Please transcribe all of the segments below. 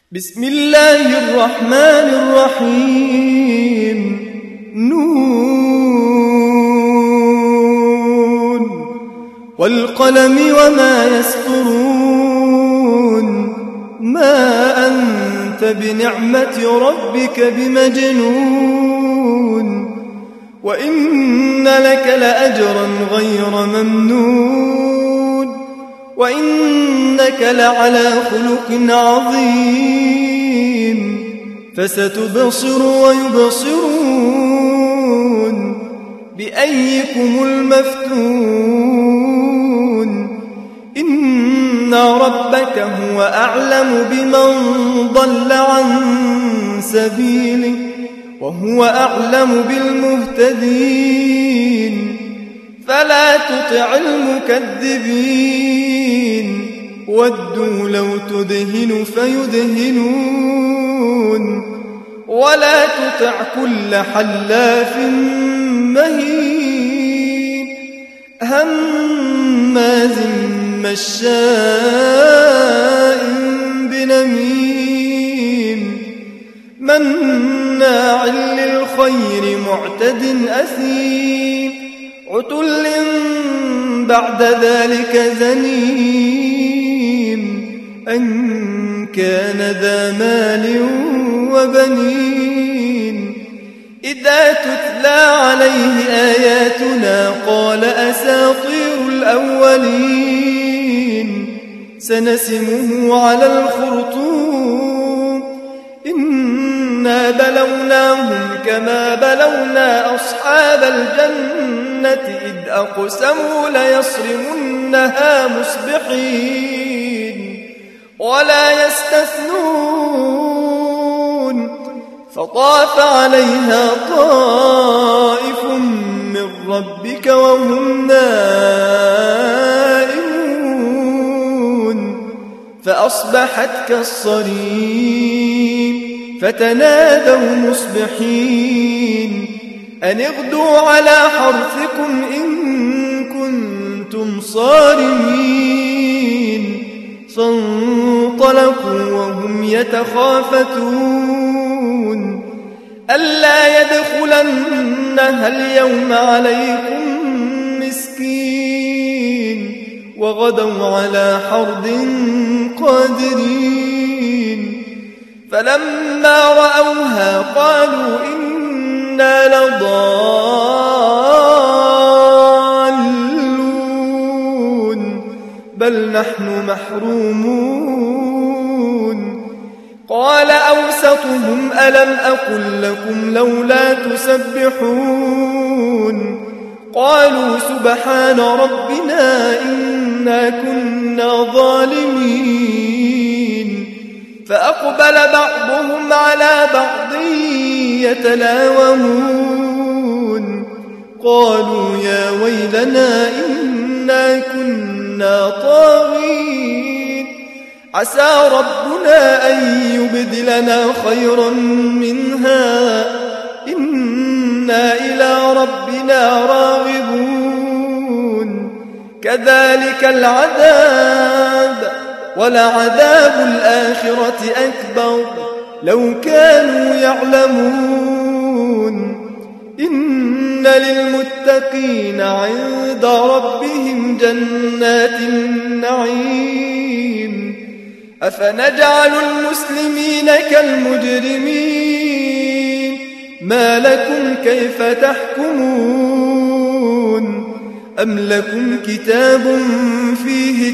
بسم الله الرحمن الرحيم. نون والقلم وما يسطرون. ما أنت بنعمة ربك بمجنون. وإن لك لأجرا غير ممنون. وإنك لعلى خلق عظيم. فستبصر ويبصرون بأيكم المفتون. إن ربك هو أعلم بمن ضل عن سبيله وهو أعلم بالمهتدين. فلا تطع المكذبين ودوا لو تدهن فيدهنون. ولا تطع كل حلاف مهين هماز مشاء بنميم مناع للخير معتد أثيم عتل بعد ذلك زنيم أن كان ذا مال وبنين. إذا تتلى عليه آياتنا قال أساطير الأولين. سنسمه على الخرطوم. إنا بلوناهم كما بلونا أصحاب الجنة إذ أقسموا ليصرمنها مصبحين ولا يستثنون. فطاف عليها طائف من ربك وهم نائمون فأصبحت كالصريم. فتنادوا مصبحين أن اغدوا على حرثكم إن كنتم صارمين. فانطلقوا وهم يتخافتون ألا يدخلنها اليوم عليكم مسكين. وغدوا على حرد قادرين. فلما رأوها قالوا إنا لضالون بل نحن محرومون. قال أوسطهم ألم أقل لكم لولا تسبحون. قالوا سبحان ربنا إنا كنا ظالمين. فأقبل بعضهم على بعض يتلاومون قالوا يا ويلنا إنا كنا طاغين. عسى ربنا أن يبدلنا خيرا منها إنا إلى ربنا راغبون. كذلك العذاب ولعذاب الآخرة أكبر لو كانوا يعلمون. إن للمتقين عند ربهم جنات النعيم. أفنجعل المسلمين كالمجرمين. ما لكم كيف تحكمون. أم لكم كتاب فيه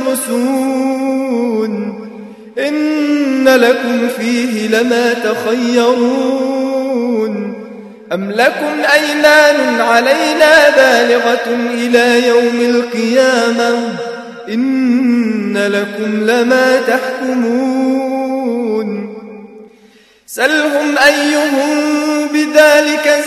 تدرسون. إن لكم فيه لما تخيرون. أم لكم أيمان علينا بالغة إلى يوم القيامة. إن لكم لما تحكمون. سلهم أيهم بذلك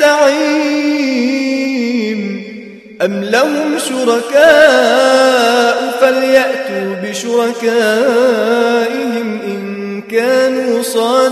زعيم. أم لهم شركاء فليأتوا بشركائهم إن كانوا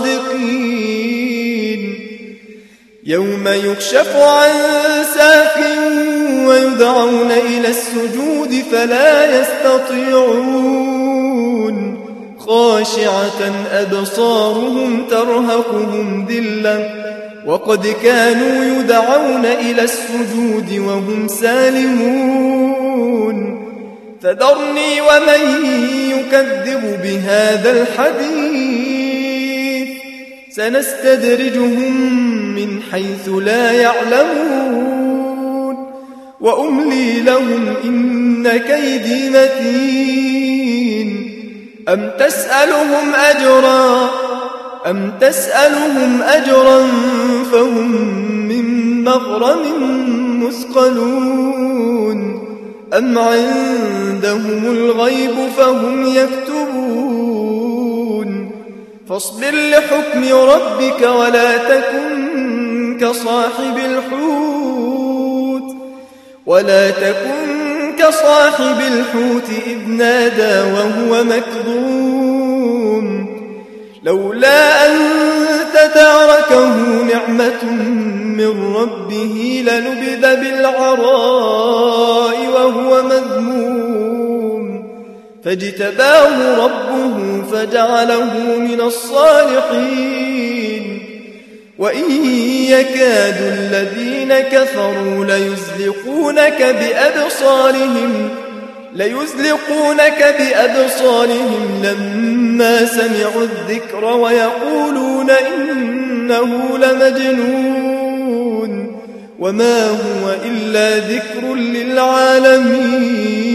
صادقين. يوم يكشف عن ساق ويدعون إلى السجود فلا يستطيعون خاشعة أبصارهم ترهقهم ذلة وقد كانوا يدعون إلى السجود وهم سالمون فذرني ومن يكذب بهذا الحديث سنستدرجهم من حيث لا يعلمون وأملي لهم إن كيدي متين أم تسألهم أجرا فهم من مغرم مثقلون أم عندهم الغيب فهم يكتبون فاصبر لحكم ربك ولا تكن كصاحب الحوت إذ نادى وهو مكظوم لولا أن تداركه نعمة من ربه لنبذ بالعراء وهو مذموم فاجتباه ربه فجعله من الصالحين وإن يكاد الذين كفروا ليزلقونك بأبصارهم لما سمعوا الذكر ويقولون إنه لمجنون وما هو إلا ذكر للعالمين